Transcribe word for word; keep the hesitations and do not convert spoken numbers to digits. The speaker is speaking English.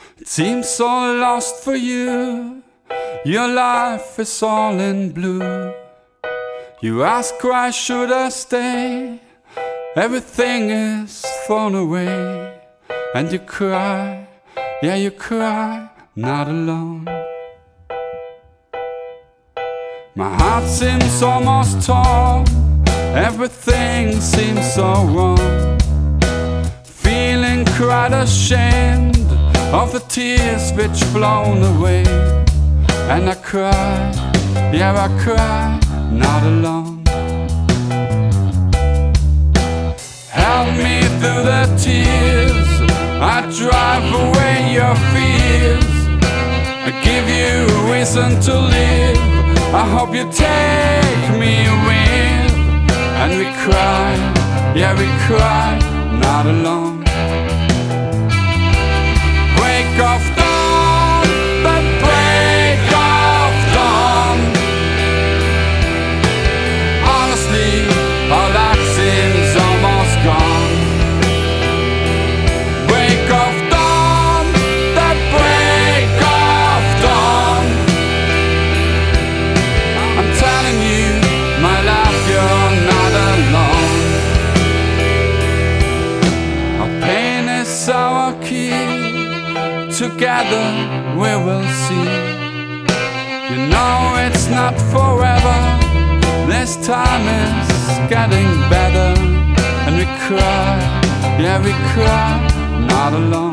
It seems so lost for you. Your life is all in blue. You ask why should I stay? Everything is thrown away. And you cry, yeah you cry, not alone. My heart seems almost torn. Everything seems so wrong. Feeling quite ashamed of the tears which flown away. And I cry, yeah I cry, not alone. Help me through the tears. I drive away your fears. I give you a reason to live. I hope you take me with. And we cry, yeah we cry, not alone. Break of dawn, the break of dawn. Honestly, all that seems almost gone. Break of dawn, the break of dawn. I'm telling you, my love, you're not alone. Our pain is our key. Together we will see. You know it's not forever. This time is getting better. And we cry, yeah we cry, not alone.